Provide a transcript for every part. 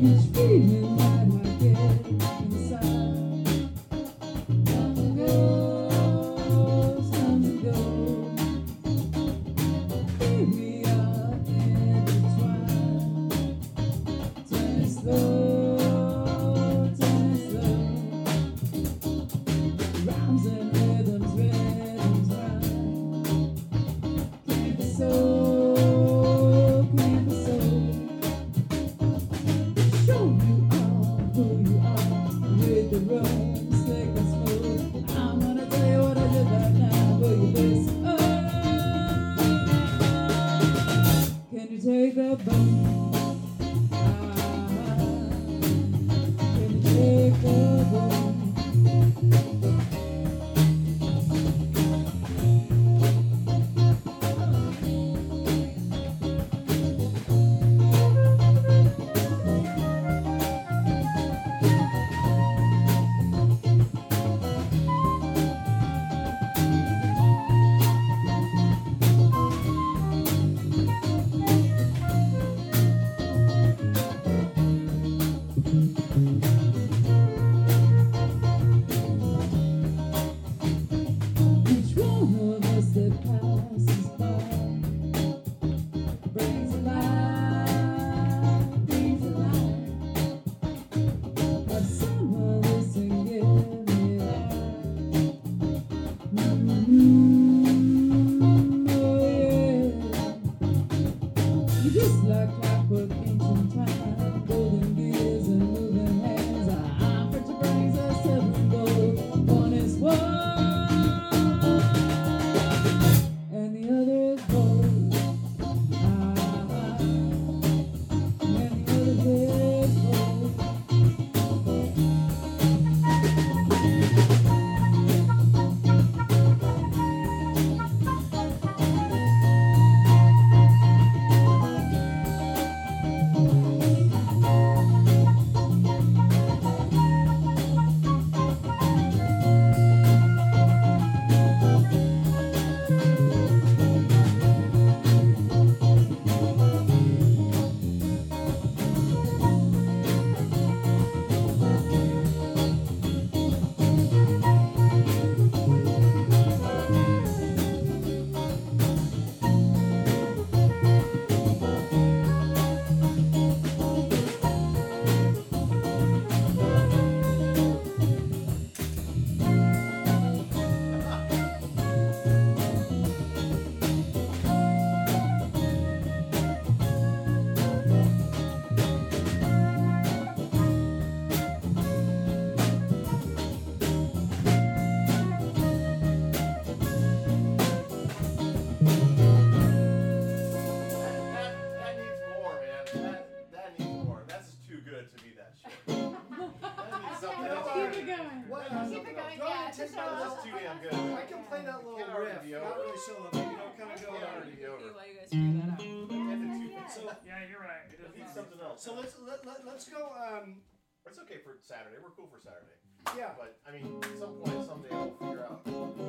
So let's go. It's okay for Saturday. We're cool for Saturday. Yeah, but I mean, at some point, someday, we'll figure out.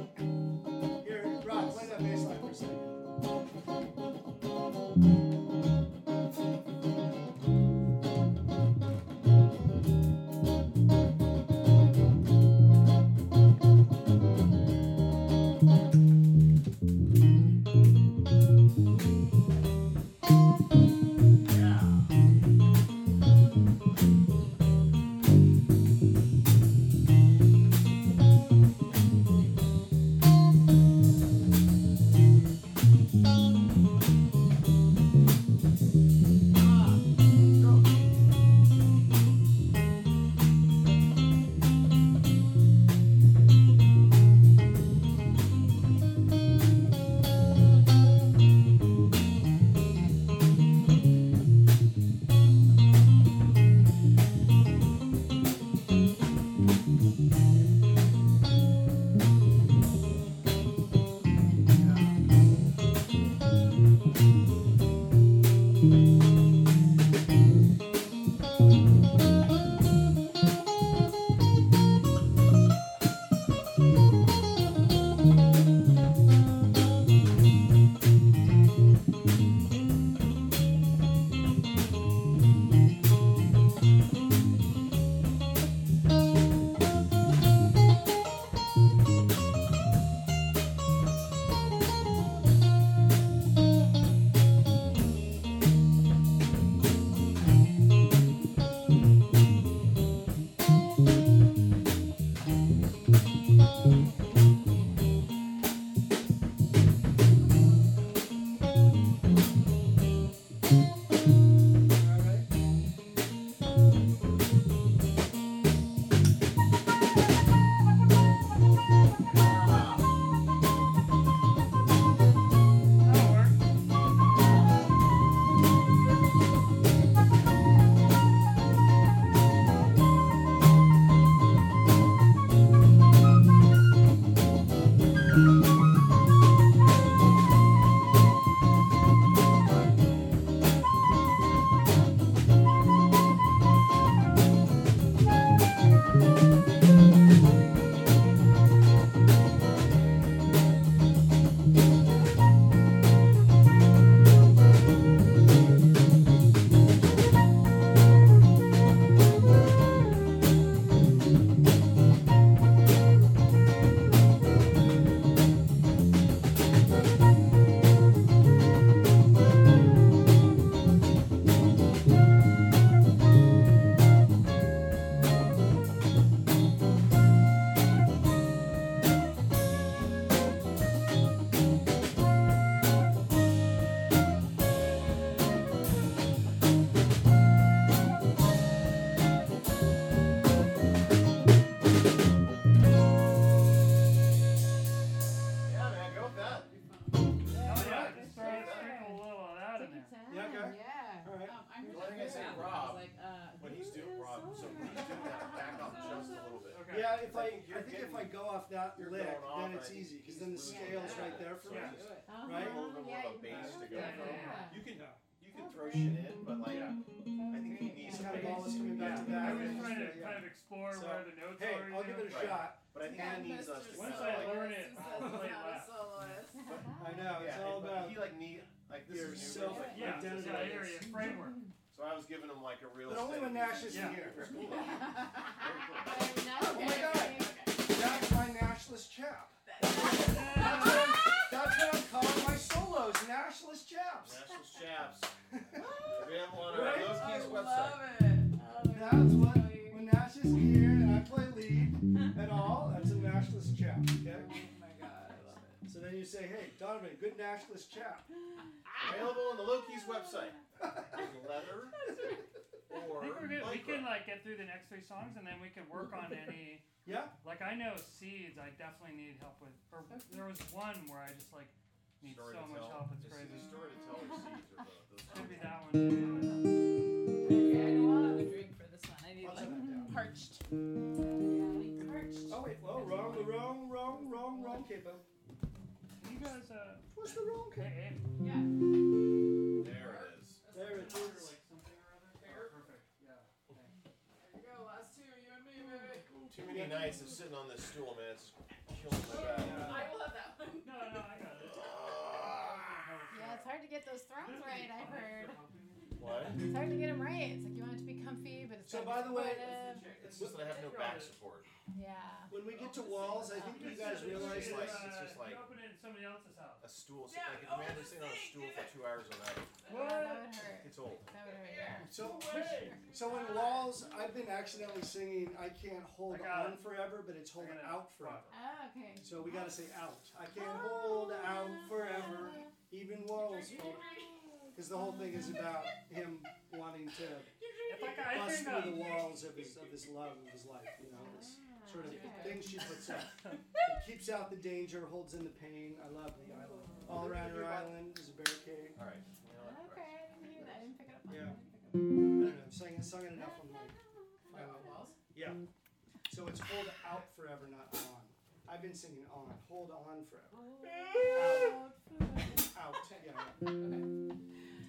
Here, Rob, play that bass line for a second. All right. I heard Well, I think I that said too. Rob. I was like, When he's doing Rob, so when he's doing that, back up just a little bit. Okay. Yeah, if I I think you're think if getting- I go off that you're lick, going off, then and it's I think easy because he's then the really scale's yeah. right there for Yeah. me. do it. Right? A little bit more of a you base can to go Yeah, from. yeah. You can Yeah. throw shit in, but like Yeah. I think he needs It's some kind of base. always coming back to Yeah, that. I was and trying to yeah. kind of explore So, where the notes Hey, are. I'll give it a Right. shot. But I think he needs us to Once kind I of like. learn it, Who I'll says play he's not a less. soloist? I know, it's Yeah, all but about he like need like this your is new. self- Like, Yeah, identity. yeah, area framework. so I was giving him like a real. But only steady when Nash is Yeah. here. Very cool. Very cool. Oh my God. That's my Nashless chap. Yeah. That's what I'm calling my solos, Nashless chaps. National Chaps. Available on our Right? Low I Keys love website. it. That's what, when Nash is here and I play lead at all, that's a Nashless chap, okay? Oh my god, I love it. So then you say, hey, Donovan, good Nashless chap. Available on the Low Keys website. In leather or I think we're good. We lycra. can like get through the next 3 songs and then we can work on any. Yeah? Like I know Seeds, I definitely need help with. Or there was one where I just like need Story so to much tell. help. It's Is crazy. the story to tell or seeds or both? Could be that one too. Okay, I don't want to drink for this one. I need I'll like turn that down. parched. Parched. Oh wait, whoa, wrong capo. Can you guys What's the wrong capo? hey, Yeah. There it is. There it order is. like something or other? Oh, perfect. Yeah. Okay. There you go, last two, you and me, baby. Too many nights of sitting on this stool, man. It's killing my back. I will have that one. No, I got it. Yeah, it's hard to get those thrones right, I've heard. What? It's hard to get them right. It's like you want it to be comfy, but it's So gotta by be the way- supportive. It's just that I have no back support. Yeah. When we get to walls, I think you guys realize It's this. like- it's just like- you open it in somebody else's house. A stool. Yeah, Like if a man is sitting on a stool for 2 hours a night, Yeah, that would hurt. it's old. That would hurt, yeah. So in walls, I've been accidentally singing I can't hold I got on it. forever, but it's hold I got it. out forever. Oh, okay. So we gotta say out. I can't hold out forever, even walls. Because the whole thing is about him wanting to If I bust think through the walls of his love of his life. You know, this sort of Okay. thing she puts up. It keeps out the danger, holds in the pain. I love the island. All around her island is a barricade. All right. Okay, I didn't hear that. I didn't pick it up on Yeah. that. I don't know. I've sung it enough on my. Walls? Yeah. So it's hold out forever, not on. I've been singing on. Hold on forever.